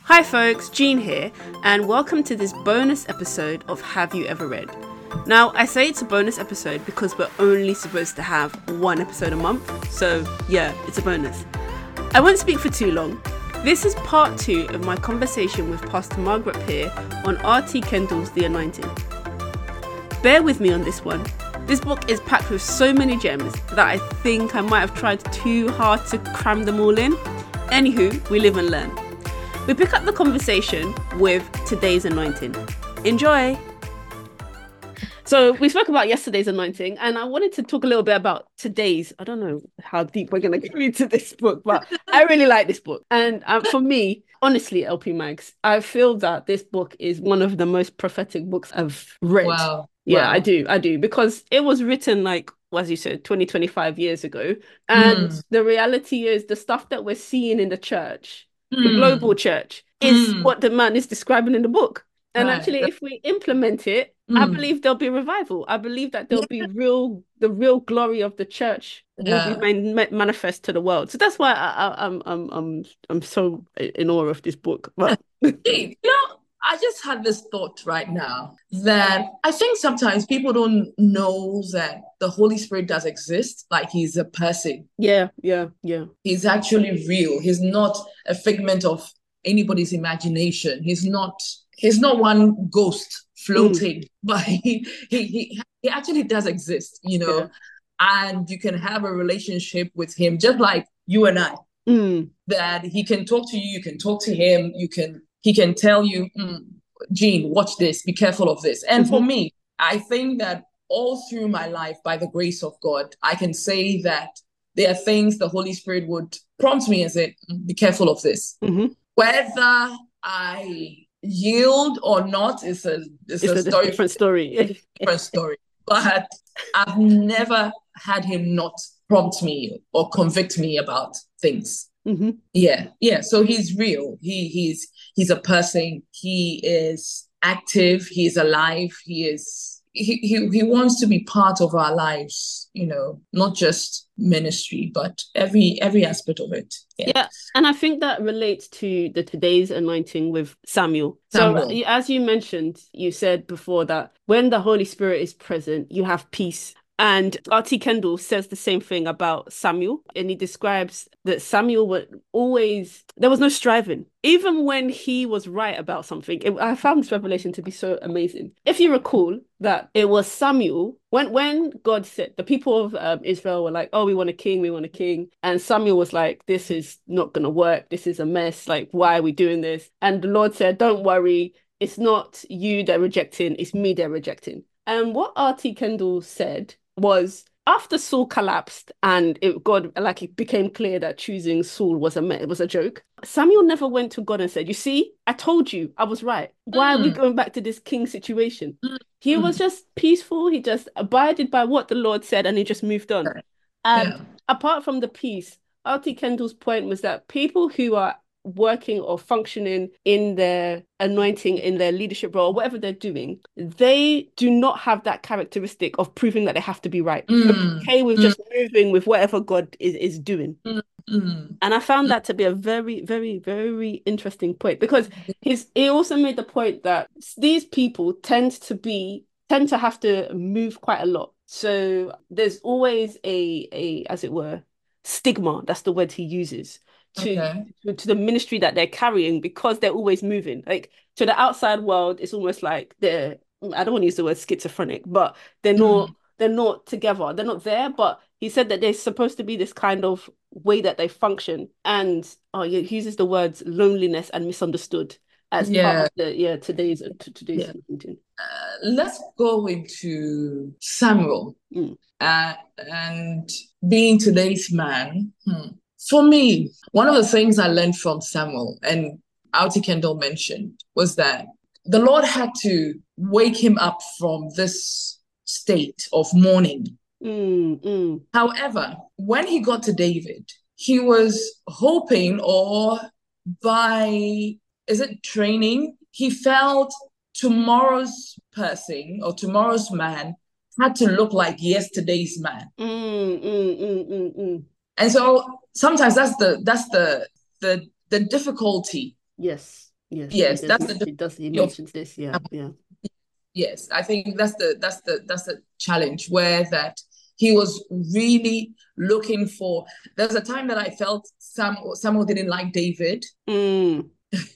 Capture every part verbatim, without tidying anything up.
Hi folks, Jean here, and welcome to this bonus episode of Have You Ever Read? Now, I say it's a bonus episode because we're only supposed to have one episode a month, so yeah, it's a bonus. I won't speak for too long. This is part two of my conversation with Pastor Margaret Peer on R T Kendall's The Anointing. Bear with me on this one. This book is packed with so many gems that I think I might have tried too hard to cram them all in. Anywho, we live and learn. We pick up the conversation with today's anointing. Enjoy! So we spoke about yesterday's anointing, and I wanted to talk a little bit about today's. I don't know how deep we're going to get into this book, but I really like this book. And um, for me, honestly, L P Mags, I feel that this book is one of the most prophetic books I've read. Wow. Yeah, Wow. I do. I do. Because it was written like, as you said, twenty, twenty-five years ago. And Mm. the reality is the stuff that we're seeing in the church, the Mm. global church, is Mm. what the man is describing in the book. And Right. actually, if we implement it, I Mm. believe there'll be revival. I believe that there'll be real, the real glory of the church will Yeah. be man- ma- manifest to the world. So that's why I, I, I'm, I'm, I'm, I'm so in awe of this book. But Hey, you know, I just had this thought right now that I think sometimes people don't know that the Holy Spirit does exist, like he's a person. yeah, yeah, yeah. He's actually real. He's not a figment of anybody's imagination. He's not he's not one ghost floating, but he, he he he actually does exist, you know. Yeah. And you can have a relationship with him just like you and I. Mm. That he can talk to you, you can talk to him, you can he can tell you, mm, Jean, watch this, be careful of this. And Mm-hmm. for me, I think that all through my life, by the grace of God, I can say that there are things the Holy Spirit would prompt me and say, mm, be careful of this. Mm-hmm. Whether I yield or not is a is It's a a story, different story. different story. But I've never had him not prompt me or convict me about things. Mm-hmm. Yeah, yeah. So he's real. He he's he's a person. He is active. He's alive. He is he he he wants to be part of our lives, you know, not just ministry, but every every aspect of it. Yeah. Yeah, and I think that relates to the today's anointing with Samuel. So Samuel. y- as you mentioned, you said before that when the Holy Spirit is present, you have peace. And R T Kendall says the same thing about Samuel, and he describes that Samuel would always, there was no striving. Even when he was right about something, it, I found this revelation to be so amazing. If you recall that it was Samuel, when, when God said, the people of um, Israel were like, oh, we want a king, we want a king. And Samuel was like, this is not going to work. This is a mess. Like, why are we doing this? And the Lord said, don't worry. It's not you they're rejecting. It's me they're rejecting. And what R T Kendall said was after Saul collapsed and it God like it became clear that choosing Saul was a it was a joke. Samuel never went to God and said, "You see, I told you I was right. Why are we Mm. going back to this king situation?" Mm. He was just peaceful. He just abided by what the Lord said and he just moved on. And Yeah. apart from the peace, R T Kendall's point was that people who are working or functioning in their anointing, in their leadership role, whatever they're doing, they do not have that characteristic of proving that they have to be right. They're Mm. okay with Mm. just moving with whatever God is, is doing. Mm. Mm. And I found that to be a very, very, very interesting point because he's he also made the point that these people tend to be tend to have to move quite a lot. So there's always a a as it were stigma. That's the word he uses to Okay. to, to the ministry that they're carrying because they're always moving. Like to the outside world, it's almost like they're I don't want to use the word schizophrenic, but they're not Mm. they're not together. They're not there. But he said that there's supposed to be this kind of way that they function. And oh, he uses the words loneliness and misunderstood as part Yeah. of the yeah today's t- today's Yeah. meeting. Uh, let's go into Samuel Mm. uh, and being today's man. Hmm. For me, one of the things I learned from Samuel, and R T Kendall mentioned, was that the Lord had to wake him up from this state of mourning. Mm, mm. However, when he got to David, he was hoping, or by, is it training? He felt tomorrow's person or tomorrow's man had to look like yesterday's man. Mm, mm, mm, mm, mm. And so sometimes that's the that's the the the difficulty Yes. Yes, he Yes, does. that's the He does. He difficulty of mentions this. Yeah, yeah. yes, I think that's the that's the that's the challenge where that he was really looking for. There's a time that I felt Sam Samuel didn't like David. Mm,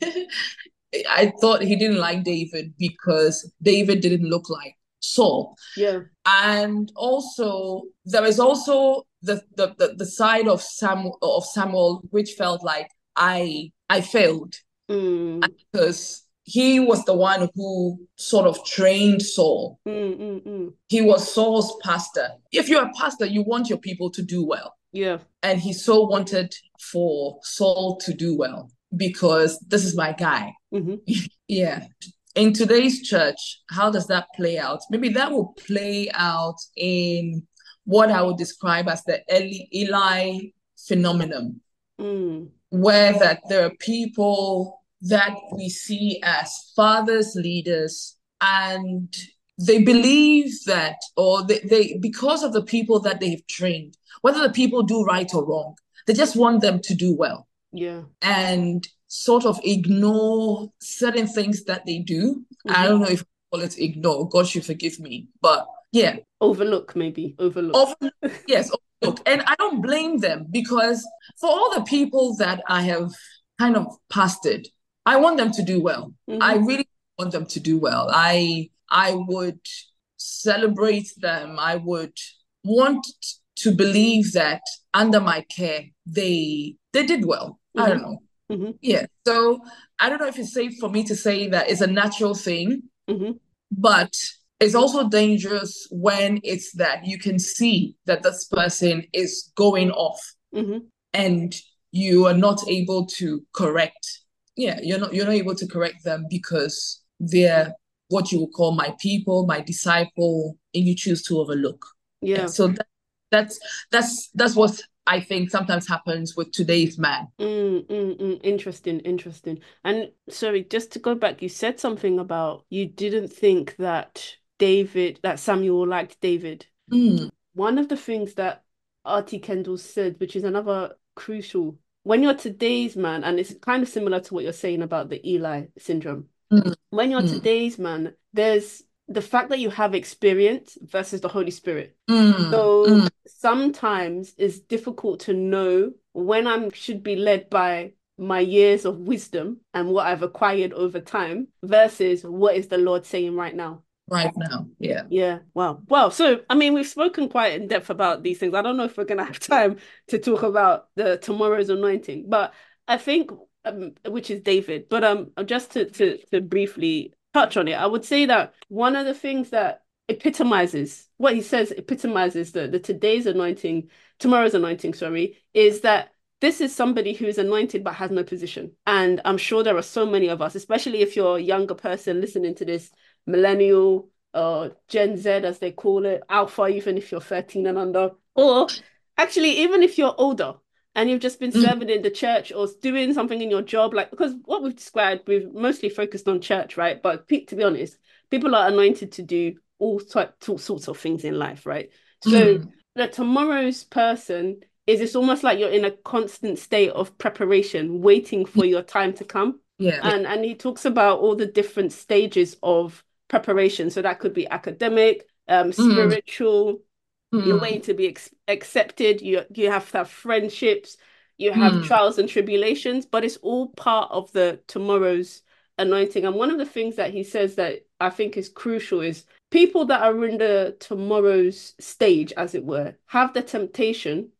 I thought he didn't like David because David didn't look like Saul. yeah. And also there is also the the the, the side of Samuel of Samuel which felt like I I failed Mm, because he was the one who sort of trained Saul. mm, mm, mm. He was Saul's pastor. If you're a pastor, you want your people to do well. Yeah. And he so wanted for Saul to do well because this is my guy. Mm-hmm. Yeah. In today's church, how does that play out? Maybe that will play out in what I would describe as the Eli, Eli phenomenon, Mm, where that there are people that we see as fathers, leaders, and they believe that, or they, they because of the people that they've trained, whether the people do right or wrong, they just want them to do well yeah. and sort of ignore certain things that they do. I Mm-hmm. don't know if I call it ignore, God should forgive me, but yeah, Overlook, maybe. Overlook. over, yes, overlook. And I don't blame them because for all the people that I have kind of pastored, I want them to do well. Mm-hmm. I really want them to do well. I I would celebrate them. I would want to believe that under my care they they did well. Mm-hmm. I don't know. Mm-hmm. Yeah. So I don't know if it's safe for me to say that it's a natural thing, Mm-hmm. but it's also dangerous when it's that you can see that this person is going off Mm-hmm. and you are not able to correct. Yeah, you're not you're not able to correct them because they're what you would call my people, my disciple, and you choose to overlook. Yeah. Yeah, so that, that's that's that's what I think sometimes happens with today's man. Mm, mm, mm. Interesting, interesting. And sorry, just to go back, you said something about you didn't think that David, that Samuel liked David. Mm, One of the things that Artie Kendall said, which is another crucial, when you're today's man, and it's kind of similar to what you're saying about the Eli syndrome. mm, When you're mm, today's man, there's the fact that you have experience versus the Holy Spirit. mm, So mm. sometimes it's difficult to know when I should be led by my years of wisdom and what I've acquired over time versus what is the Lord saying right now. Right now, yeah. Yeah, wow. Well, so I mean, we've spoken quite in depth about these things. I don't know if we're gonna have time to talk about the tomorrow's anointing, but I think um, which is David. But um, just to to to briefly touch on it, I would say that one of the things that epitomizes what he says epitomizes the the today's anointing, tomorrow's anointing, sorry, is that this is somebody who is anointed but has no position. And I'm sure there are so many of us, especially if you're a younger person listening to this, millennial or Gen Z as they call it, alpha, even if you're thirteen and under, or actually even if you're older and you've just been Mm, serving in the church or doing something in your job, like because what we've described, we've mostly focused on church, right? But pe- to be honest, people are anointed to do all, types, all sorts of things in life, right? So mm, the tomorrow's person is it's almost like you're in a constant state of preparation, waiting for your time to come. yeah. And and he talks about all the different stages of preparation. So that could be academic, um, Mm, spiritual, you're mm, waiting to be ex accepted, you you have to have friendships, you have mm. trials and tribulations, but it's all part of the tomorrow's anointing. And one of the things that he says that I think is crucial is people that are in the tomorrow's stage, as it were, have the temptation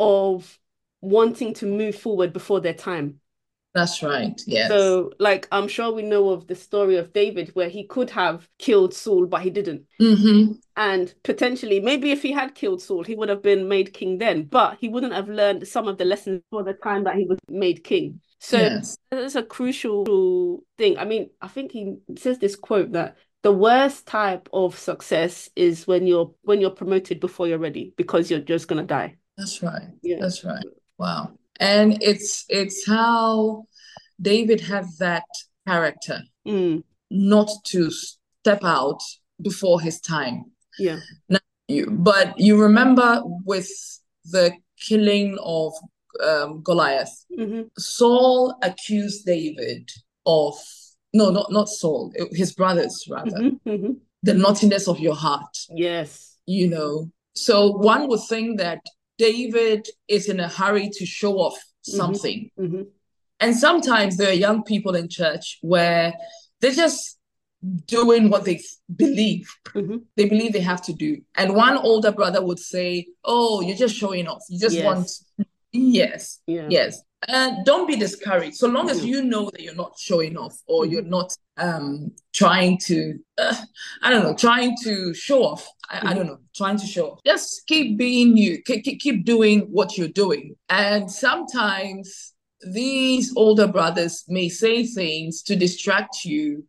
of wanting to move forward before their time. That's right. Yes. So, like, I'm sure we know of the story of David where he could have killed Saul, but he didn't. Mm-hmm. And potentially, maybe if he had killed Saul, he would have been made king then, but he wouldn't have learned some of the lessons for the time that he was made king. So Yes. that's a crucial thing. I mean, I think he says this quote that the worst type of success is when you're when you're promoted before you're ready because you're just gonna die. That's right. Yeah. That's right. Wow. And it's it's how David had that character Mm, not to step out before his time. yeah. Now, you, but you remember with the killing of um, Goliath, hmm Saul accused David of, no, not, not Saul, his brothers rather, Mm-hmm, mm-hmm. the naughtiness of your heart, Yes. you know. So one would think that David is in a hurry to show off something. Mm-hmm, mm-hmm. And sometimes there are young people in church where they're just doing what they believe. Mm-hmm. They believe they have to do. And one older brother would say, oh, you're just showing off. You just Yes. want, yes, Yeah. yes. And don't be discouraged. So long as Yeah. you know that you're not showing off or Mhm. you're not um, trying to, uh, I don't know, trying to show off. I, I don't know, trying to show off. Just keep being you. Keep, keep, keep doing what you're doing. And sometimes these older brothers may say things to distract you,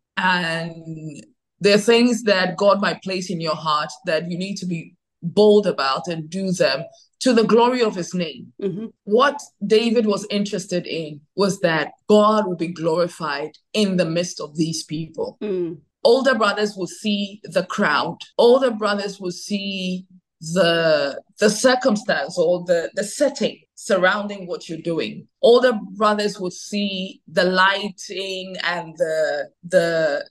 and there are things that God might place in your heart that you need to be bold about and do them to the glory of his name. Mm-hmm. What David was interested in was that God will be glorified in the midst of these people. Mm. Older brothers will see the crowd. Older brothers will see the the circumstance or the, the setting surrounding what you're doing. Older brothers would see the lighting and the the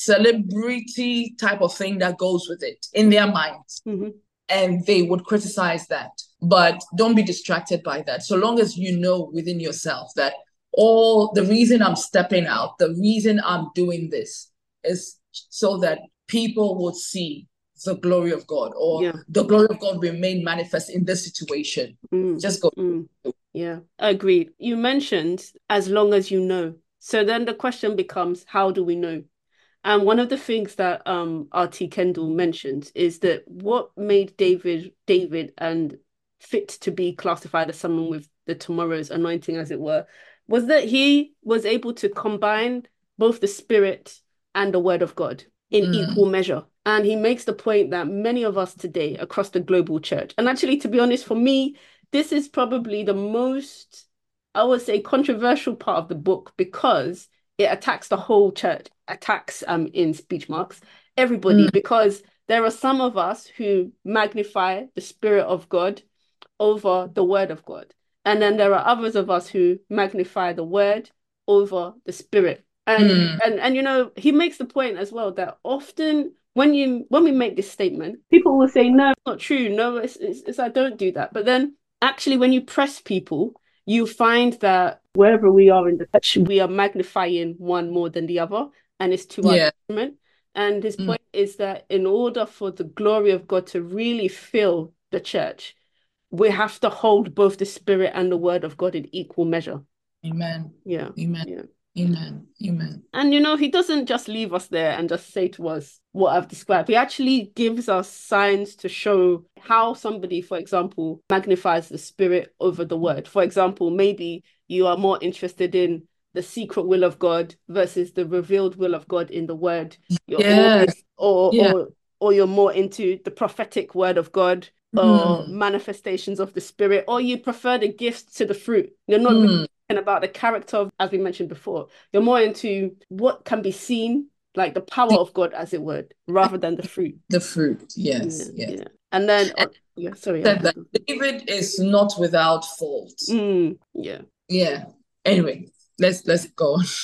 celebrity type of thing that goes with it in their minds. Mm-hmm. And they would criticize that. But don't be distracted by that. So long as you know within yourself that all the reason I'm stepping out, the reason I'm doing this is so that people would see the glory of God, or Yeah. the glory of God remain manifest in this situation. Mm. Just go. Mm. Yeah, agreed. You mentioned as long as you know. So then the question becomes, how do we know? And one of the things that um R T Kendall mentioned is that what made David David and fit to be classified as someone with the tomorrow's anointing, as it were, was that he was able to combine both the Spirit and the Word of God in Mm. equal measure. And he makes the point that many of us today across the global church, and actually, to be honest, for me, this is probably the most, I would say, controversial part of the book, because it attacks the whole church, attacks um in speech marks, everybody, Mm. because there are some of us who magnify the Spirit of God over the Word of God. And then there are others of us who magnify the Word over the Spirit. And Mm. and and you know, he makes the point as well that often when you when we make this statement, people will say, no, it's not true. No, it's, it's, it's I don't do that. But then actually, when you press people, you find that wherever we are in the church, we are magnifying one more than the other, and it's to our Yeah. detriment. And his Mm. point is that in order for the glory of God to really fill the church, we have to hold both the Spirit and the Word of God in equal measure. Amen. Yeah. Amen. Yeah. Amen. Amen. And you know, he doesn't just leave us there and just say to us what I've described. He actually gives us signs to show how somebody, for example, magnifies the Spirit over the Word. For example, maybe you are more interested in the secret will of God versus the revealed will of God in the Word. You're Yes. or Yeah. or or you're more into the prophetic word of God, or Mm. manifestations of the Spirit, or you prefer the gifts to the fruit. You're not Mm. really thinking about the character of, as we mentioned before. You're more into what can be seen, like the power of God, as it were, rather than the fruit. The fruit. Yes. Yeah, Yes. yeah. And then, And oh, yeah, sorry. said I- that David is not without fault. Mm, yeah. Yeah. Anyway, let's let's go on.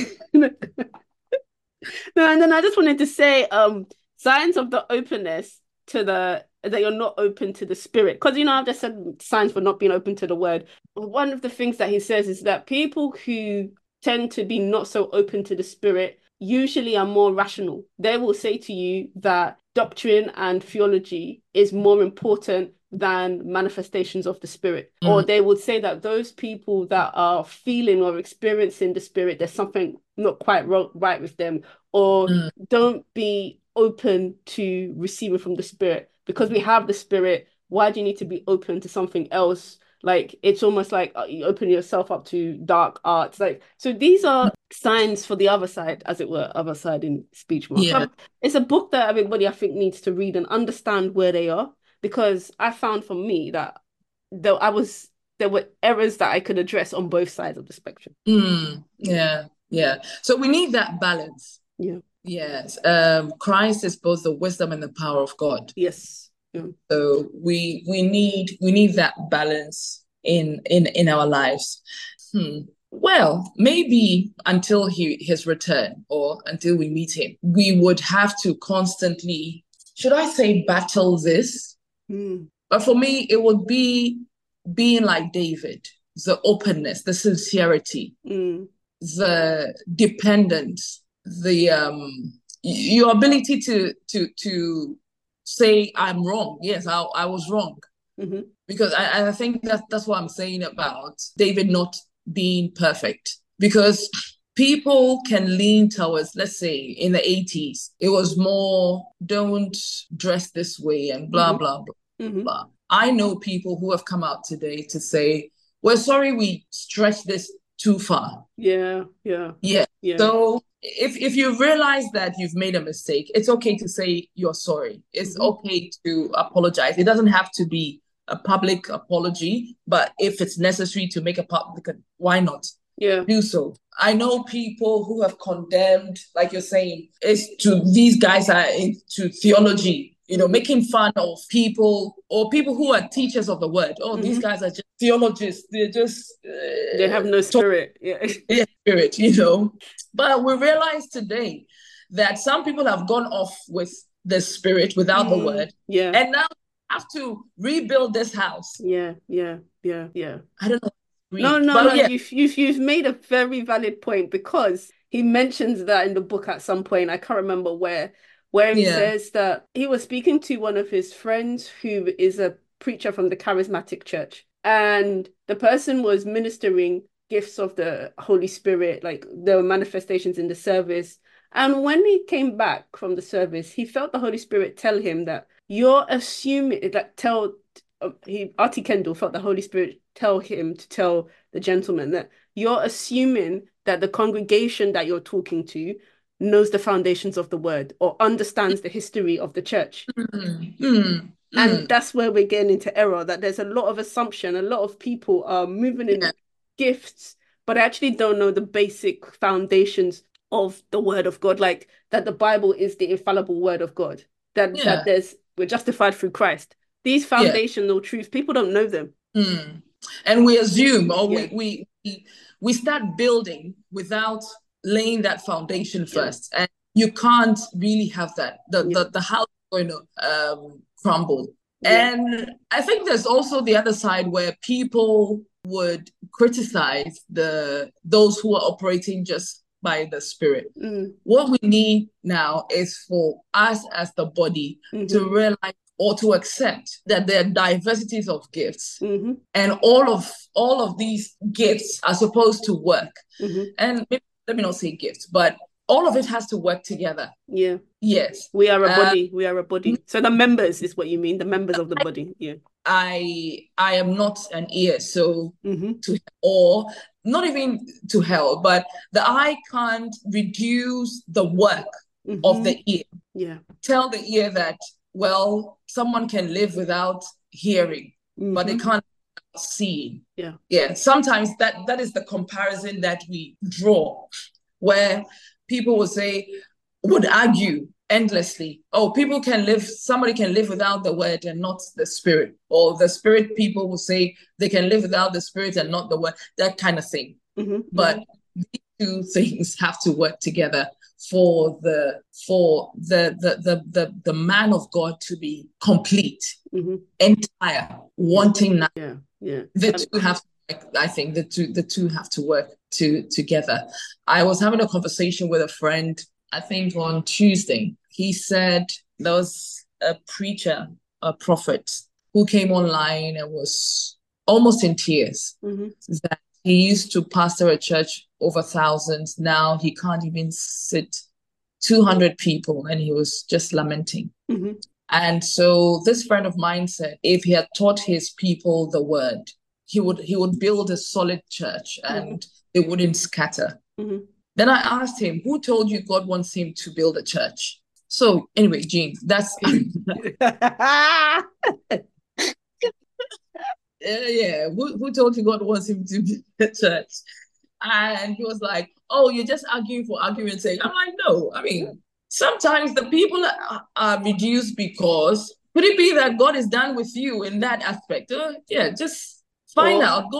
No, and then I just wanted to say, um, signs of the openness to the that you're not open to the Spirit, because you know I've just said signs for not being open to the Word. One of the things that he says is that people who tend to be not so open to the Spirit usually are more rational. They will say to you that doctrine and theology is more important than manifestations of the Spirit. Mm. Or they would say that those people that are feeling or experiencing the Spirit, there's something not quite right with them, or mm. don't be open to receiving from the Spirit. Because we have the Spirit, why do you need to be open to something else? Like, it's almost like you open yourself up to dark arts. Like, so these are signs for the other side, as it were, other side in speech marks. Yeah. So it's a book that everybody, I think, needs to read and understand where they are. Because I found for me that though I was there were errors that I could address on both sides of the spectrum. Mm, yeah, yeah. So we need that balance. Yeah. Yes. Um, Christ is both the wisdom and the power of God. Yes. Yeah. So we we need we need that balance in in in our lives. Hmm. Well, maybe until he his return or until we meet him, we would have to constantly, should I say, battle this? Mm. But for me, it would be being like David, the openness, the sincerity, Mm. the dependence, the um your ability to to to say I'm wrong. Yes, I I was wrong. Mm-hmm. Because I, I think that that's what I'm saying about David not being perfect. Because people can lean towards, let's say, in the eighties, it was more don't dress this way and blah, Mm-hmm. blah, blah, Mm-hmm. blah. I know people who have come out today to say, we're sorry we stretched this too far. Yeah, yeah, Yeah. yeah. So if if you realize that you've made a mistake, it's okay to say you're sorry. It's Mm-hmm. okay to apologize. It doesn't have to be a public apology, but if it's necessary to make a public, why not Yeah. do so? I know people who have condemned, like you're saying, it's to these guys are into theology, you know, Mm-hmm. making fun of people or people who are teachers of the word. Oh, these Mm-hmm. guys are just theologists. They're just They have uh, no spirit. Yeah. yeah, spirit, you know. But we realize today that some people have gone off with the spirit without the Mm. word, Yeah. and now have to rebuild this house. Yeah. Yeah. Yeah. Yeah. I don't know. No, Read, no, no. but yeah, You've you've you've made a very valid point because he mentions that in the book at some point. I can't remember where, where he yeah, says that he was speaking to one of his friends who is a preacher from the charismatic church, and the person was ministering gifts of the Holy Spirit, like there were manifestations in the service. And when he came back from the service, he felt the Holy Spirit tell him that you're assuming that tell uh, he Artie Kendall felt the Holy Spirit tell him to tell the gentleman that you're assuming that the congregation that you're talking to knows the foundations of the word or understands the history of the church. mm, mm, And mm, that's where we're getting into error, that there's a lot of assumption. A lot of people are moving yeah, in gifts, but actually don't know the basic foundations of the word of God, like that the Bible is the infallible word of God, that that yeah, there's we're justified through Christ. These yeah. foundational truths, people don't know them. Mm. And we assume, or Yeah, we we we we start building without laying that foundation yeah, first, and you can't really have that. The yeah, the the house is going to um, crumble. yeah. And I think there's also the other side where people would criticize the those who are operating just by the spirit. Mm, What we need now is for us as the body mm-hmm, to realize or to accept that there are diversities of gifts, mm-hmm, and all of all of these gifts are supposed to work. mm-hmm. And maybe, let me not say gifts, but all of it has to work together. Yeah. Yes. We are a uh, body. We are a body. So the members is what you mean, the members of the body. Yeah. i i am not an ear, so Mm-hmm, to or not even to hell, but the eye can't reduce the work of mm-hmm. the ear. Yeah. Tell the ear that, well, someone can live without hearing, but they Mm-hmm. can't see. Yeah. Yeah, sometimes that that is the comparison that we draw, where people will say, would argue endlessly, oh, people can live, somebody can live without the word and not the spirit, or the spirit people will say they can live without the spirit and not the word, that kind of thing. Mm-hmm, But these two things have to work together for the for the the the the, the man of God to be complete, mm-hmm. entire, wanting nothing. Yeah. Yeah. The Um, two have to work, I think the two the two have to work to together. I was having a conversation with a friend, I think on Tuesday. He said there was a preacher, a prophet, who came online and was almost in tears. mm-hmm. That he used to pastor a church over thousands. Now he can't even sit two hundred people, and he was just lamenting. Mm-hmm. And so this friend of mine said if he had taught his people the word, he would he would build a solid church and mm-hmm. it wouldn't scatter. Mm-hmm. Then I asked him, who told you God wants him to build a church? So anyway, Jean, that's uh, yeah, who, who told you God wants him to build a church? And he was like, oh, you're just arguing for argument's sake. I'm like, no, I mean, sometimes the people are, are reduced because could it be that God is done with you in that aspect? Uh, yeah, just find or, out. Go.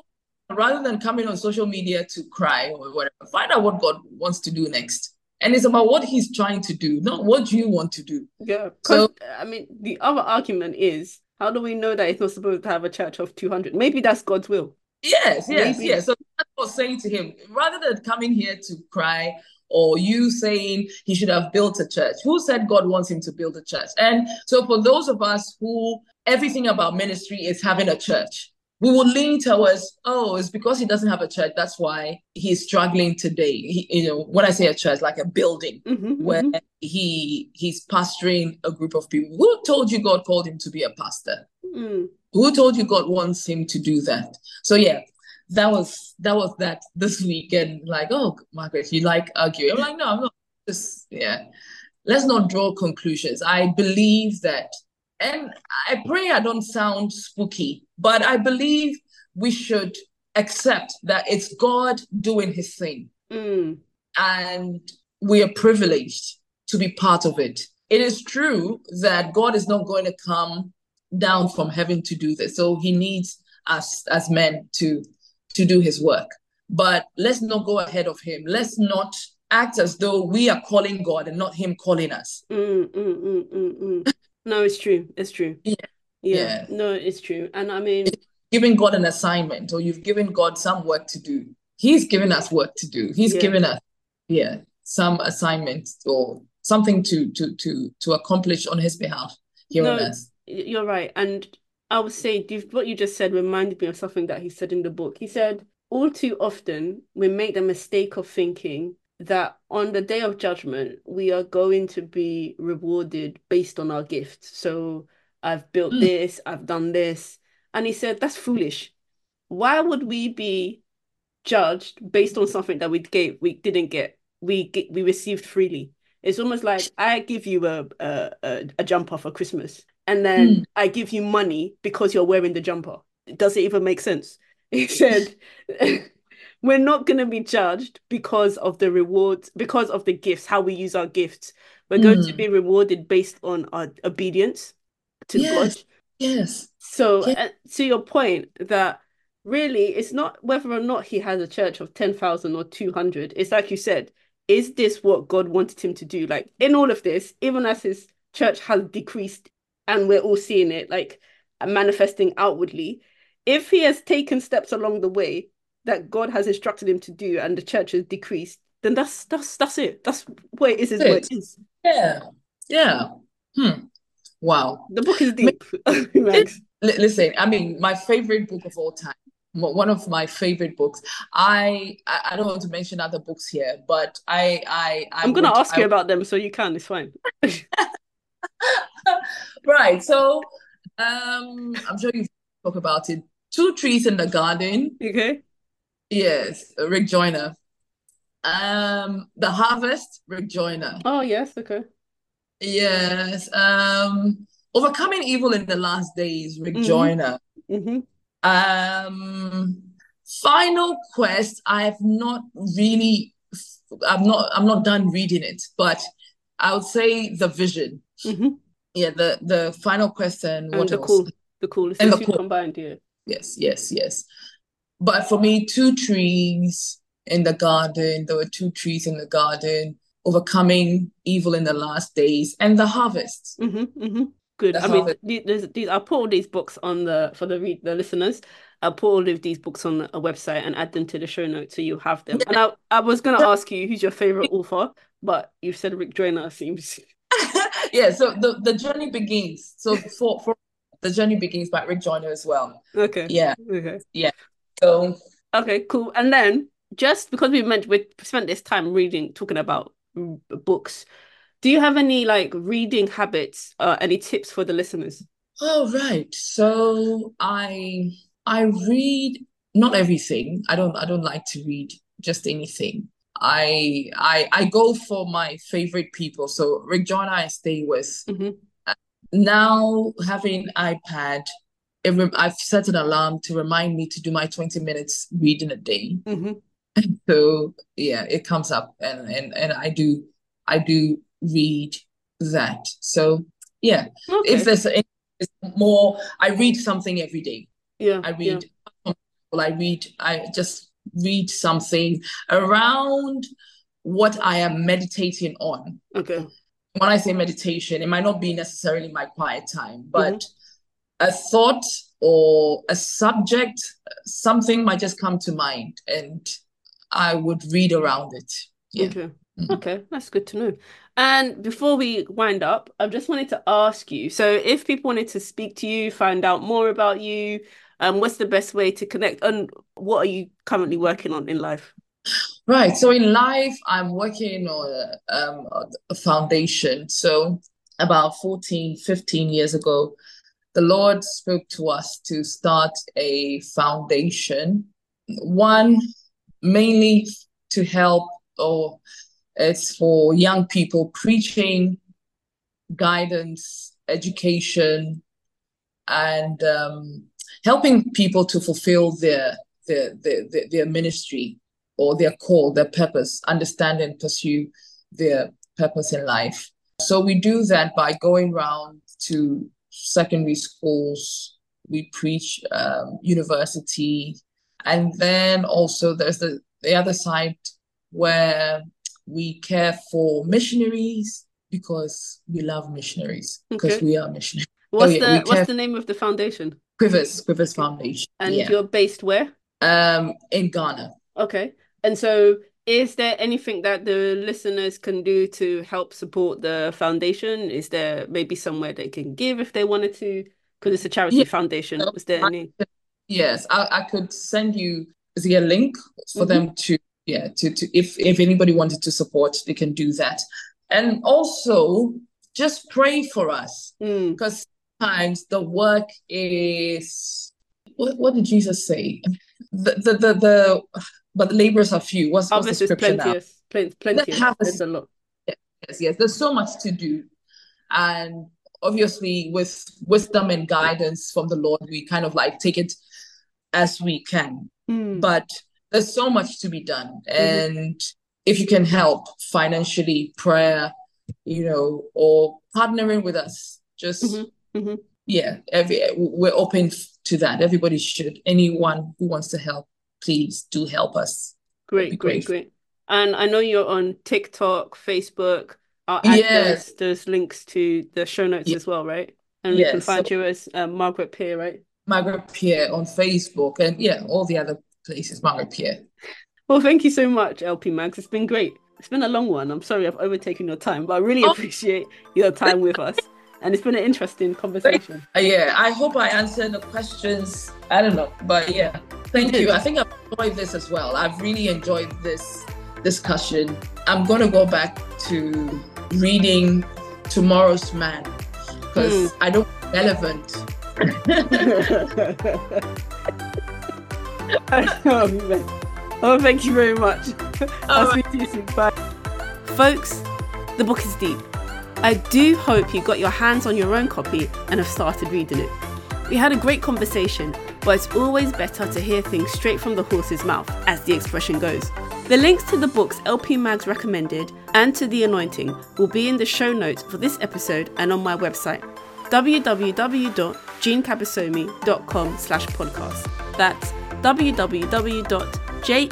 rather than coming on social media to cry or whatever, find out what God wants to do next. And it's about what he's trying to do, not what you want to do. Yeah, because So I mean, the other argument is, how do we know that it's not supposed to have a church of two hundred? Maybe that's God's will. yes, yes, Maybe. yes. So that's what I was saying to him. Rather than coming here to cry or you saying he should have built a church, who said God wants him to build a church? And so for those of us who everything about ministry is having a church, we will lean towards, oh, it's because he doesn't have a church. That's why he's struggling today. He, you know, when I say a church, like a building Mm-hmm, where mm-hmm. he he's pastoring a group of people. Who told you God called him to be a pastor? Mm. Who told you God wants him to do that? So yeah, that was that was that this weekend. Like, oh, Margaret, you like arguing? I'm like, no, I'm not. Just yeah. Let's not draw conclusions. I believe that, and I pray I don't sound spooky, but I believe we should accept that it's God doing his thing. Mm. And we are privileged to be part of it. It is true that God is not going to come down from heaven to do this. So he needs us as men to, to do his work. But let's not go ahead of him. Let's not act as though we are calling God and not him calling us. Mm, mm, mm, mm, mm. No, it's true. It's true. Yeah. Yeah. Yeah. No, it's true. And I mean, giving God an assignment, or you've given God some work to do. He's given us work to do. He's yeah. given us, yeah, some assignment or something to to to to accomplish on his behalf here no, on earth. You're right. And I would say what you just said reminded me of something that he said in the book. He said, all too often we make the mistake of thinking that on the day of judgment, we are going to be rewarded based on our gifts. So I've built mm. this, I've done this. And he said, that's foolish. Why would we be judged based on something that we gave, we didn't get, we get, we received freely? It's almost like I give you a a, a, a jumper for Christmas, and then mm. I give you money because you're wearing the jumper. Does it even make sense? He said, we're not going to be judged because of the rewards, because of the gifts, how we use our gifts. We're mm. going to be rewarded based on our obedience to yes. God. Yes. So yes. Uh, to your point that really it's not whether or not he has a church of ten thousand or two hundred. It's like you said, is this what God wanted him to do? Like in all of this, even as his church has decreased and we're all seeing it like manifesting outwardly, if he has taken steps along the way that God has instructed him to do and the church has decreased, then that's that's that's it. That's what it is, is what it is. Yeah. Yeah. Hmm. Wow. The book is deep. Listen, I mean, my favorite book of all time, one of my favorite books. I I don't want to mention other books here, but I I, I I'm gonna would, ask I, you about them, so you can. It's fine. Right. So, um, I'm sure you've talked about it. Two Trees in the Garden. Okay. Yes, Rick Joyner. Um, The Harvest, Rick Joyner. Oh yes, okay. Yes. Um, Overcoming Evil in the Last Days, Rick mm-hmm. Joyner. Mm-hmm. Um, Final Quest, I have not really, I'm not, I'm not done reading it, but I would say The Vision. Mm-hmm. Yeah, the the Final Quest and, and what the else? Cool, the Cool, and the two Cool combined, yeah. Yes, yes, yes. But for me, Two Trees in the Garden. There were two trees in the garden. Overcoming Evil in the Last Days, and The Harvest. Mm-hmm, mm-hmm. Good. The I Harvest. mean, these, these, I'll put all these books on the for the read the listeners. I'll put all of these books on a website and add them to the show notes so you have them. And I, I was gonna ask you who's your favorite author, but you said Rick Joyner seems. Yeah. So the the journey begins. So for for the journey begins by Rick Joyner as well. Okay. Yeah. Okay. Yeah. So. Okay. Cool. And then just because we meant we spent this time reading, talking about books. Do you have any like reading habits, uh, any tips for the listeners? Oh, right. So I I read not everything. I don't I don't like to read just anything. I I I go for my favorite people. So Rick Joyner I stay with. Mm-hmm. Now having iPad, it re- I've set an alarm to remind me to do my twenty minutes reading a day. Mm-hmm. So yeah, it comes up and and and I do I do read that. So yeah, okay. if there's any, more, I read something every day. Yeah, I read yeah. I read, I just read something around what I am meditating on. Okay. When I say meditation, it might not be necessarily my quiet time, but Mm-hmm. a thought or a subject, something might just come to mind and I would read around it. Yeah. Okay. Mhm. Okay, that's good to know. And before we wind up, I just wanted to ask you, so if people wanted to speak to you, find out more about you, um, what's the best way to connect, and what are you currently working on in life? Right. So in life, I'm working on a, um, a foundation. So about fourteen, fifteen years ago, the Lord spoke to us to start a foundation. One, mainly to help, or it's for young people, preaching, guidance, education, and um, helping people to fulfill their, their, their, their, their ministry or their call, their purpose, understand and pursue their purpose in life. So we do that by going around to secondary schools, we preach um, university, and then also there's the, the other side where we care for missionaries because we love missionaries, because Okay. we are missionaries. What's oh, yeah, the we what's care the name of the foundation? Quivers, Quivers Okay. Foundation. And Yeah. you're based where? Um, in Ghana. Okay. And so is there anything that the listeners can do to help support the foundation? Is there maybe somewhere they can give if they wanted to? Because it's a charity Yeah. foundation. Was there any? Yes, I, I could send you the link for Mhm. them to, yeah, to, to if if anybody wanted to support, they can do that. And also just pray for us, Mm. because sometimes the work is, what, what did Jesus say? The the the, the but the laborers are few. What's what's the Harvest is scripture now? plenteous. Plen- The Plenteous. harvest, There's a lot. yes, yes. There's so much to do. And obviously, with wisdom and guidance from the Lord, we kind of like take it as we can. Mm. But there's so much to be done. Mm-hmm. And if you can help financially, prayer, you know, or partnering with us, just, Mm-hmm. Mm-hmm. yeah, every, we're open to that. Everybody should. Anyone who wants to help, please do help us. Great, great, great. And I know you're on TikTok, Facebook. I'll add Yes. those those links to the show notes Yeah. as well, right? And Yes. we can find So, you as um, Margaret Peer, right? Margaret Peer on Facebook, and yeah, all the other places, Margaret Peer. Well, thank you so much, L P Mags. It's been great. It's been a long one. I'm sorry I've overtaken your time, but I really Oh. appreciate your time with us. And it's been an interesting conversation. Uh, yeah, I hope I answered the questions. I don't know, but yeah, thank you. I think I've enjoyed this as well. I've really enjoyed this discussion. I'm going to go back to reading Tomorrow's Man because mm. I don't relevant. oh, oh, thank you very much. I'll speak to you soon. Bye. Folks, the book is deep. I do hope you got your hands on your own copy and have started reading it. We had a great conversation, but it's always better to hear things straight from the horse's mouth, as the expression goes. The links to the books L P Mags recommended and to The Anointing will be in the show notes for this episode and on my website, w w w dot jean kabasomi dot com slash podcast. That's w w w dot jean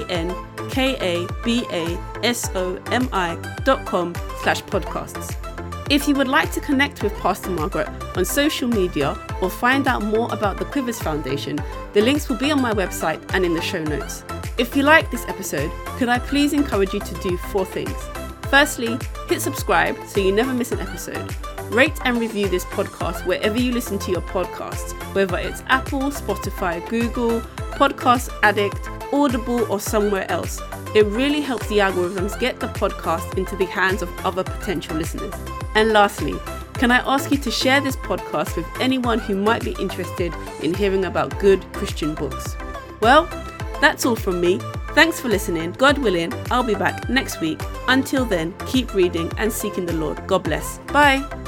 kabasomi dot com slash podcasts. If you would like to connect with Pastor Margaret on social media or find out more about the Quivers Foundation, the links will be on my website and in the show notes. If you like this episode, could I please encourage you to do four things? Firstly, hit subscribe so you never miss an episode. Rate and review this podcast wherever you listen to your podcasts, whether it's Apple, Spotify, Google, Podcast Addict, Audible, or somewhere else. It really helps the algorithms get the podcast into the hands of other potential listeners. And lastly, can I ask you to share this podcast with anyone who might be interested in hearing about good Christian books? Well, that's all from me. Thanks for listening. God willing, I'll be back next week. Until then, keep reading and seeking the Lord. God bless. Bye.